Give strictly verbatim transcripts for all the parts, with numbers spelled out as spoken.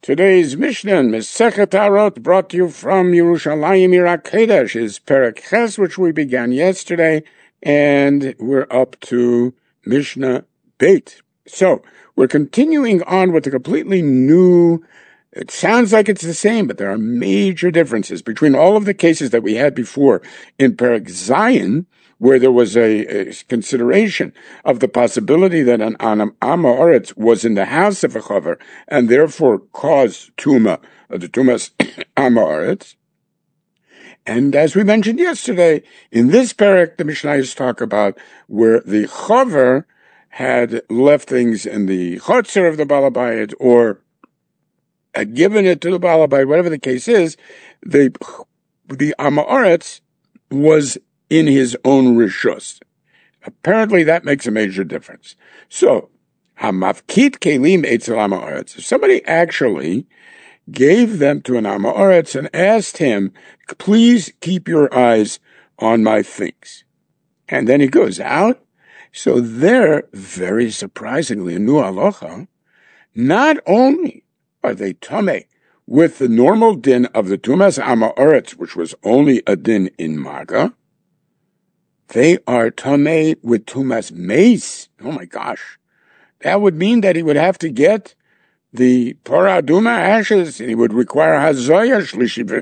Today's Mishnah, Mesechet Arot, brought to you from Yerushalayim Irak Kodesh, is Perek Ches, which we began yesterday, and we're up to Mishnah Beit. So, we're continuing on with a completely new, it sounds like it's the same, but there are major differences between all of the cases that we had before in Perek Zayin, where there was a, a consideration of the possibility that an Am Haaretz was in the house of a Chaver and therefore caused Tuma, uh, the Tumas Am Haaretz. And as we mentioned yesterday, in this parak, the Mishnayos talk about where the Chaver had left things in the Chotzer of the Balabayit or had given it to the Balabayit, whatever the case is, the, the Am Haaretz was in his own rishus. Apparently that makes a major difference. So, hamafkit kelim etzel Am Haaretz. If somebody actually gave them to an Am Haaretz and asked him, please keep your eyes on my things. And then he goes out. So there, very surprisingly, in Nu Halacha, not only are they tameh with the normal din of the Tumas Am Haaretz, which was only a din in Maga, they are tameh with Tumas Meis. Oh my gosh. That would mean that he would have to get the Torah Aduma ashes, and he would require Hazoya Shlishi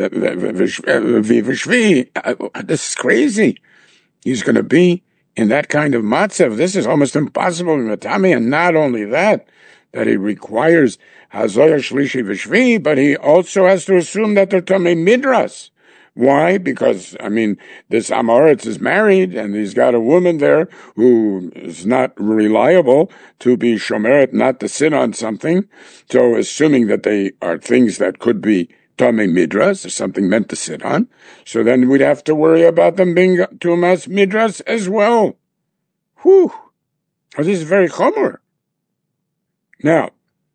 Vishvi. This is crazy. He's going to be in that kind of matzav. This is almost impossible in Matami, and not only that, that he requires Hazoya Shlishi Vishvi, but he also has to assume that they're tameh midras. Why? Because, I mean, this Am Haaretz is married, and he's got a woman there who is not reliable to be shomeret, not to sit on something. So, assuming that they are things that could be tameh midras, or something meant to sit on, so then we'd have to worry about them being tumas midras as well. Whew! Oh, this is very chomer. Now,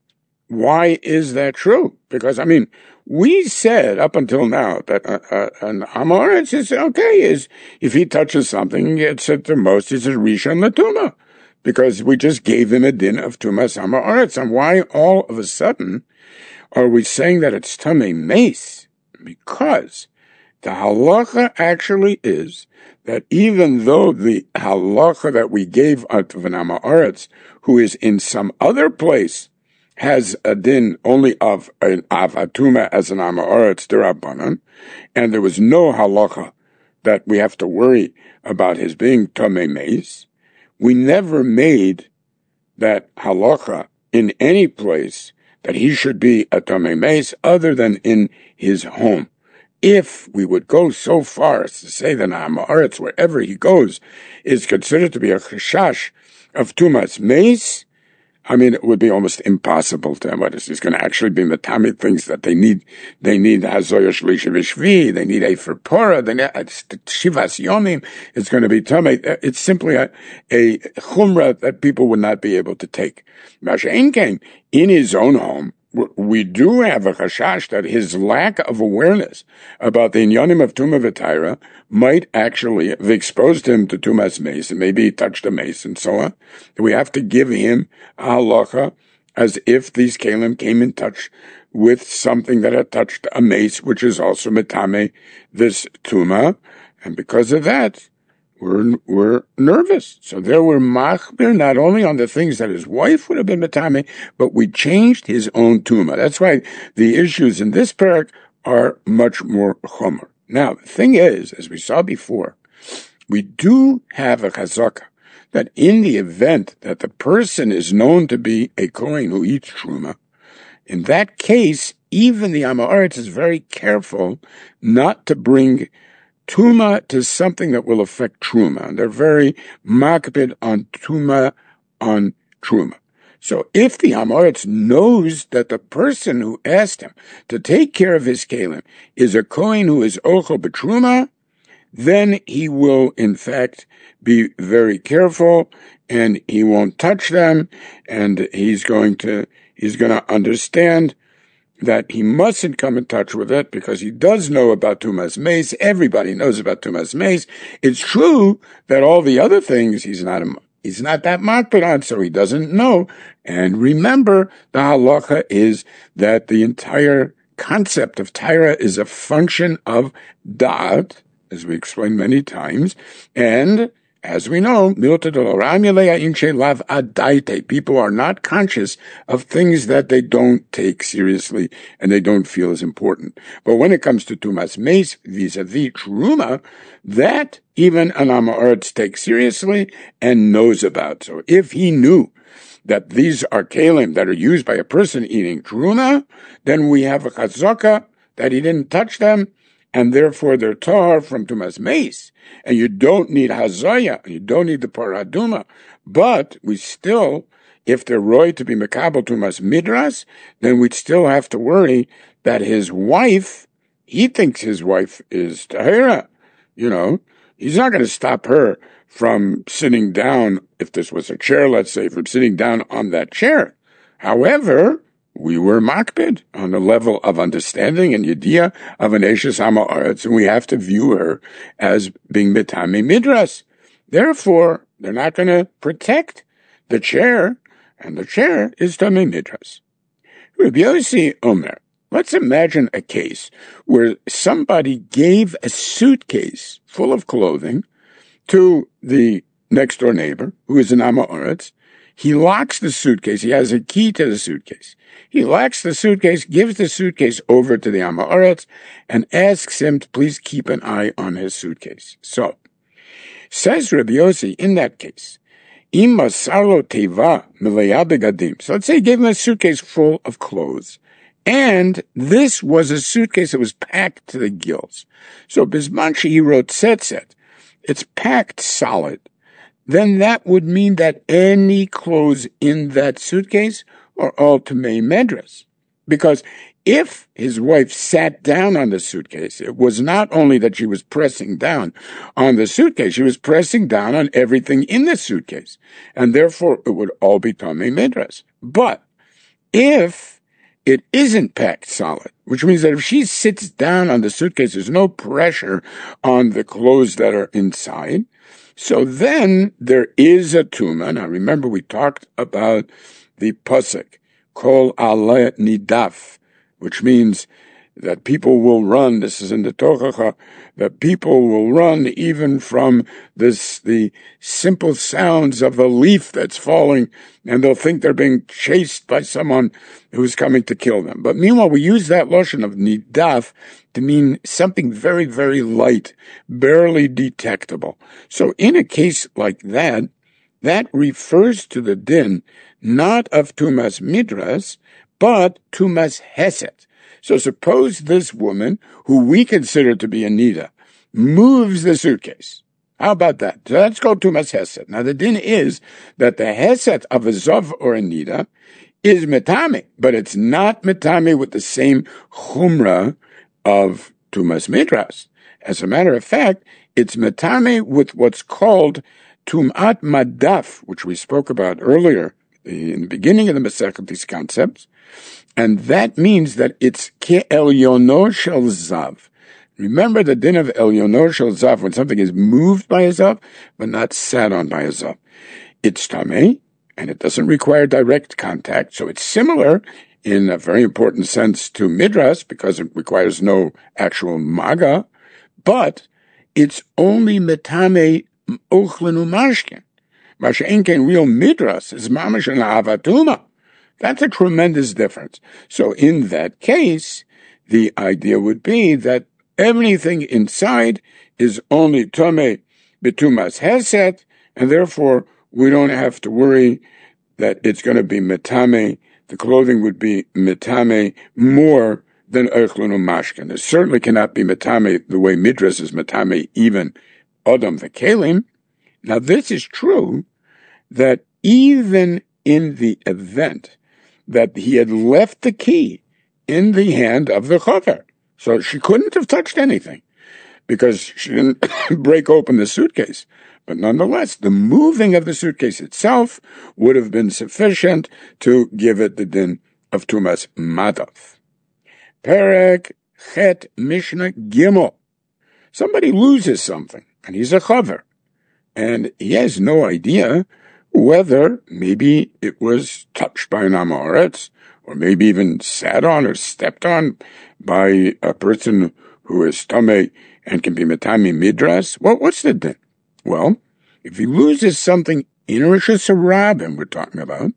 why is that true? Because, I mean, we said up until now that uh, uh, an Am Haaretz is okay, is if he touches something, it's at the most, it's a Rishon Latuma, because we just gave him a din of Tumas Am Haaretz. And why all of a sudden are we saying that it's Tamei Meis? Because the halacha actually is that even though the halacha that we gave out of an Am Haaretz, who is in some other place, has a din only of an avatuma as an Am Haaretz derabanan, and there was no halacha that we have to worry about his being tamei meis. We never made that halacha in any place that he should be a tamei meis other than in his home. If we would go so far as to say that Am Haaretz, wherever he goes, is considered to be a chashash of tumas meis, I mean, it would be almost impossible to what is he's going to actually be Matami things that they need. They need Hazoya Shlishi Vishvi. They need Efer Porah. They need Shivas Yomim. It's going to be Tamei. It's simply a, a chumrah that people would not be able to take. Masha'en came in his own home. We do have a chashash that his lack of awareness about the inyanim of Tumah V'Taira might actually have exposed him to Tumas Meis, and maybe he touched a mace and so on. We have to give him a halacha as if these kalim came in touch with something that had touched a mace, which is also metame this Tumah, and because of that, We're, we're nervous. So there we're machmir not only on the things that his wife would have been metame, but we changed his own tuma. That's why the issues in this parak are much more chomer. Now, the thing is, as we saw before, we do have a chazaka that in the event that the person is known to be a kohen who eats truma, in that case, even the Am Haaretz is very careful not to bring Tuma to something that will affect Truma. And they're very makbid on Tuma on Truma. So if the Am Haaretz knows that the person who asked him to take care of his kalim is a kohen who is ochel b'truma, then he will in fact be very careful and he won't touch them, and he's going to he's going to understand that he mustn't come in touch with it because he does know about Tumas Meis. Everybody knows about Tumas Meis. It's true that all the other things he's not he's not that makpid on, so he doesn't know. And remember, the halacha is that the entire concept of Torah is a function of da'at, as we explained many times, and as we know, people are not conscious of things that they don't take seriously and they don't feel as important. But when it comes to Tumas Meis vis-a-vis Truma, that even an Amoritz takes seriously and knows about. So if he knew that these are kalim that are used by a person eating Truma, then we have a chazaka that he didn't touch them, and therefore they're tar from Tumas Meis. And you don't need Hazaya, you don't need the Paraduma, but we still, if they're roy to be Mekabel Tumas Midras, then we'd still have to worry that his wife, he thinks his wife is Tahira, you know, he's not going to stop her from sitting down, if this was a chair, let's say, from sitting down on that chair. However, we were makbid on the level of understanding and yediyah of an Eshes Ha'aretz, and we have to view her as being mitami midras. Therefore, they're not going to protect the chair, and the chair is tami midras. Rabbi Yossi Omer, let's imagine a case where somebody gave a suitcase full of clothing to the next door neighbor, who is an Ha'aretz. He locks the suitcase. He has a key to the suitcase. He locks the suitcase, gives the suitcase over to the Ha'aretz, and asks him to please keep an eye on his suitcase. So, says Rabbi Yossi, in that case, Im masarlo teva mileya begadim. So let's say he gave him a suitcase full of clothes. And this was a suitcase that was packed to the gills. So Bismanchi, he wrote tzetzet. It's packed solid. Then that would mean that any clothes in that suitcase are all Tumei Medras. Because if his wife sat down on the suitcase, it was not only that she was pressing down on the suitcase, she was pressing down on everything in the suitcase. And therefore, it would all be Tumei Medras. But if it isn't packed solid, which means that if she sits down on the suitcase, there's no pressure on the clothes that are inside. So then there is a tuma. Now remember we talked about the pasuk, kol ale nidaf, which means that people will run, this is in the Tochacha, that people will run even from this, the simple sounds of a leaf that's falling, and they'll think they're being chased by someone who's coming to kill them. But meanwhile, we use that lotion of nidaf to mean something very, very light, barely detectable. So in a case like that, that refers to the din, not of Tumas Midras, but Tumas Hesed. So suppose this woman, who we consider to be a nida, moves the suitcase. How about that? So let's go to Tumas Hesed. Now the din is that the Hesed of a Zov or a nida is metame, but it's not metame with the same chumrah of Tumas Midras. As a matter of fact, it's metame with what's called Tumat Madaf, which we spoke about earlier in the beginning of the Masechet, these concepts. And that means that it's ke elyono shel zav. Remember the din of elyono shel zav, when something is moved by a zav, but not sat on by a zav. It's tameh, and it doesn't require direct contact, so it's similar in a very important sense to midras, because it requires no actual maga, but it's only metame ochlenu mashkin. Masha'enken real midras is mamash and avatuma. That's a tremendous difference. So in that case, the idea would be that everything inside is only Tomei Betumas Hesed, and therefore we don't have to worry that it's going to be Metame. The clothing would be Metame more than Eichlun Mashkin. It certainly cannot be Metame the way Midras is Metame, even Odom the Kalim. Now this is true that even in the event that he had left the key in the hand of the chover. So she couldn't have touched anything because she didn't break open the suitcase. But nonetheless, the moving of the suitcase itself would have been sufficient to give it the din of Tumas Madav. Perek Chet Mishnah Gimel. Somebody loses something, and he's a chover, and he has no idea whether maybe it was touched by an Amoretz, or maybe even sat on or stepped on by a person who is Tameh and can be Metami Midras. Well, what's the din? Well, if he loses something in Rishus Harabim we're talking about,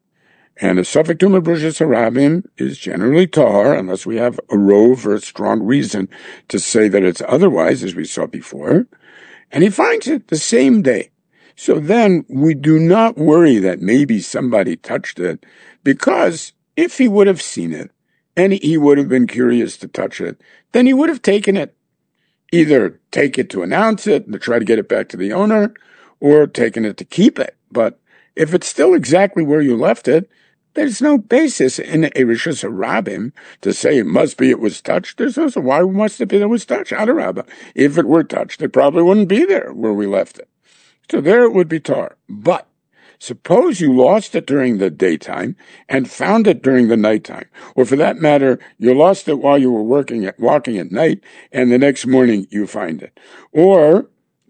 and a Safek Tumah Rishus Harabim is generally Tahar, unless we have a rove or a strong reason to say that it's otherwise, as we saw before, and he finds it the same day. So then we do not worry that maybe somebody touched it, because if he would have seen it, and he would have been curious to touch it, then he would have taken it. Either take it to announce it, to try to get it back to the owner, or taken it to keep it. But if it's still exactly where you left it, there's no basis in a Rishus Harabim to say it must be it was touched. There's also, why must it be that it was touched? Adarabba. If it were touched, it probably wouldn't be there where we left it. So there it would be tar. But suppose you lost it during the daytime and found it during the nighttime. Or for that matter, you lost it while you were working at, walking at night, and the next morning you find it. Or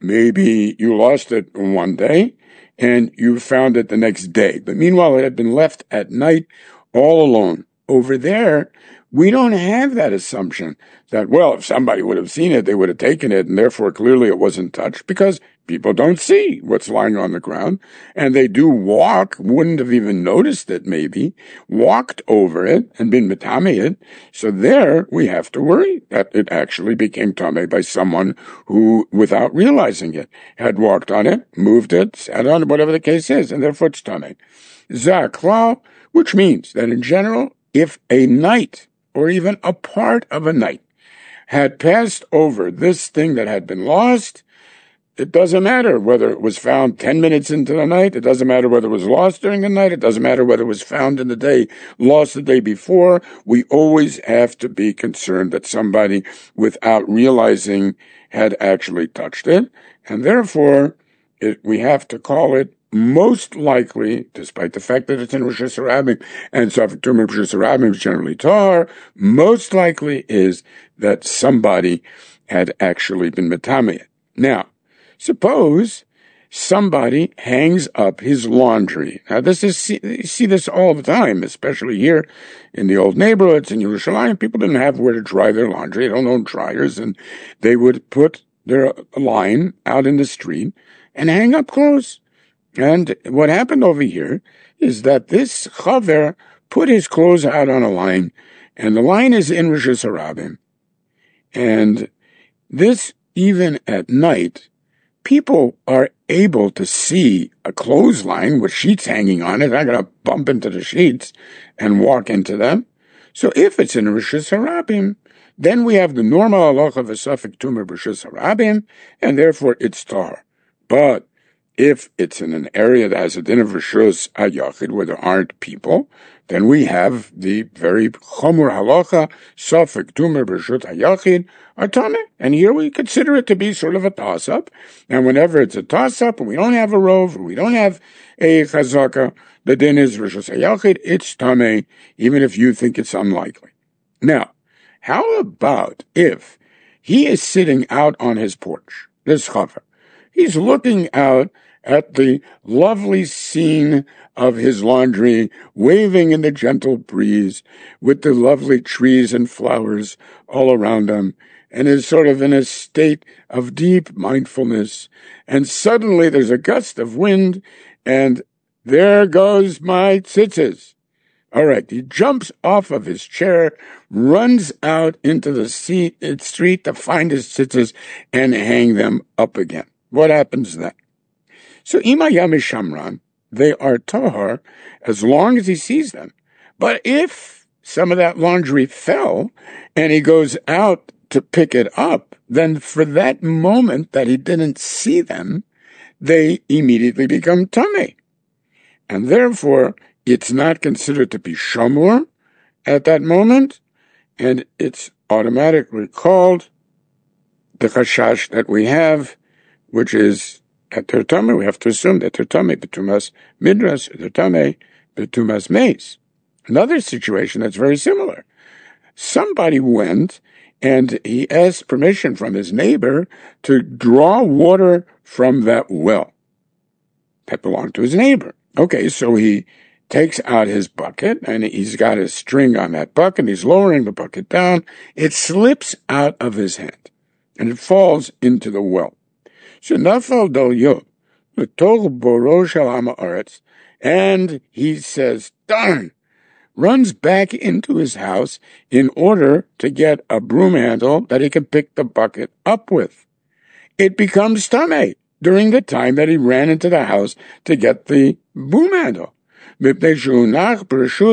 maybe you lost it one day and you found it the next day. But meanwhile, it had been left at night all alone. Over there, we don't have that assumption that, well, if somebody would have seen it, they would have taken it, and therefore clearly it wasn't touched, because people don't see what's lying on the ground, and they do walk, wouldn't have even noticed it maybe, walked over it and been metame it. So there we have to worry that it actually became tame by someone who, without realizing it, had walked on it, moved it, sat on it, whatever the case is, and therefore it's tame. Zaklau, which means that in general, if a night, or even a part of a night, had passed over this thing that had been lost, it doesn't matter whether it was found ten minutes into the night, it doesn't matter whether it was lost during the night, it doesn't matter whether it was found in the day, lost the day before. We always have to be concerned that somebody, without realizing, had actually touched it, and therefore it, we have to call it most likely, despite the fact that it's in Rishus Harabim, and Safek Tumah Rishus Harabim is generally Tahar, most likely is that somebody had actually been metame. Now, suppose somebody hangs up his laundry. Now, this is, you see this all the time, especially here in the old neighborhoods in Yerushalayim. People didn't have where to dry their laundry. They don't own dryers, and they would put their line out in the street and hang up clothes. And what happened over here is that this chaver put his clothes out on a line, and the line is in Rishus Harabim. And this, even at night, people are able to see a clothesline with sheets hanging on it. They're going to bump into the sheets and walk into them. So if it's in Rishus Harabim, then we have the normal halacha of a Safek Tumah Rishus Harabim, and therefore it's tar. But if it's in an area that has a din of Rishus HaYachid, where there aren't people, then we have the very chomur halacha, Safek Tumah Rishus HaYachid, are tameh. And here we consider it to be sort of a toss-up. And whenever it's a toss-up, and we don't have a rove, or we don't have a chazaka, the din is Rishus HaYachid, it's tameh, even if you think it's unlikely. Now, how about if he is sitting out on his porch, this chaver, he's looking out at the lovely scene of his laundry, waving in the gentle breeze with the lovely trees and flowers all around him, and is sort of in a state of deep mindfulness. And suddenly there's a gust of wind, and there goes my tzitzis. All right, he jumps off of his chair, runs out into the street to find his tzitzis and hang them up again. What happens then? So Imayam Shamran, they are tahar as long as he sees them. But if some of that laundry fell and he goes out to pick it up, then for that moment that he didn't see them, they immediately become tameh. And therefore, it's not considered to be shamur at that moment, and it's automatically called the chashash that we have, which is at their tameh. We have to assume that they're tameh betumas midras, they're tameh betumas meis. Another situation that's very similar. Somebody went and he asked permission from his neighbor to draw water from that well. that belonged to his neighbor. Okay, so he takes out his bucket, and he's got his string on that bucket. He's lowering the bucket down. It slips out of his hand, and it falls into the well. Shenafal dalyo, l'tol boro shel am haaretz, and he says, darn, runs back into his house in order to get a broom handle that he can pick the bucket up with. It becomes tamei during the time that he ran into the house to get the broom handle. We said that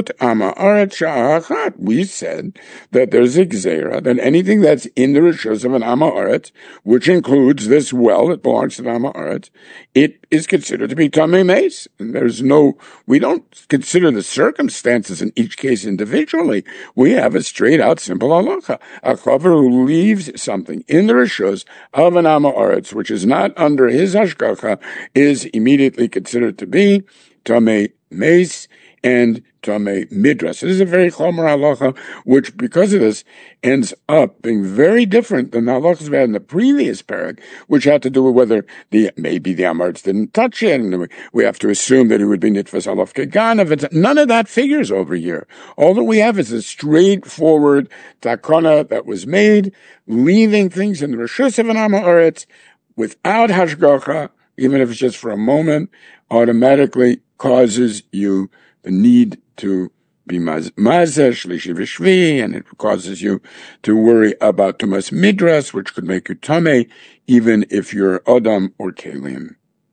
there's a gzeira, that anything that's in the rishus of an am haaretz, which includes this well that belongs to the am haaretz, it is considered to be tamei meis. And there's no, we don't consider the circumstances in each case individually. We have a straight out simple halacha. A chaver who leaves something in the rishus of an am haaretz, which is not under his hashgacha, is immediately considered to be tamei meis and tamei midras. This is a very chomer halacha, which because of this ends up being very different than the halachas we had in the previous parak, which had to do with whether the maybe the am haaretz didn't touch it, and we have to assume that it would be nitfas alaf keganav. None of that figures over here. All that we have is a straightforward takana that was made, leaving things in the rishus of an am haaretz without hashgacha, even if it's just for a moment, automatically causes you the need to be mazeh, shlishi v'shvi, and it causes you to worry about tumas midras, which could make you tamei, even if you're Adam or Kalim.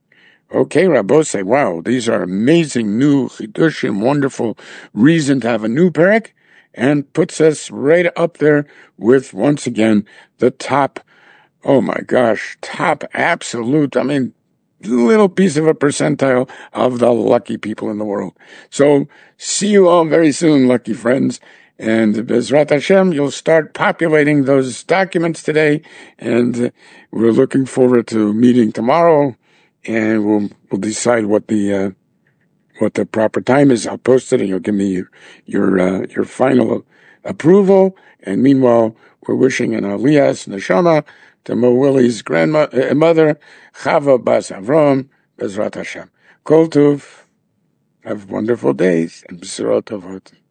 Okay, Rabbos say, wow, these are amazing new chidushim, wonderful reason to have a new parak, and puts us right up there with, once again, the top, oh my gosh, top absolute, I mean, little piece of a percentile of the lucky people in the world. So see you all very soon, lucky friends. And Bezrat Hashem, you'll start populating those documents today. And we're looking forward to meeting tomorrow. And we'll we'll decide what the uh, what the proper time is. I'll post it, and you'll give me your your, uh, your final approval. And meanwhile, we're wishing an Aliyas Neshama to Mo Willie's grandmother, Chava Bas Avram, Bezrat Hashem. Kol Tuv, have wonderful days, and B'sorot Tovot.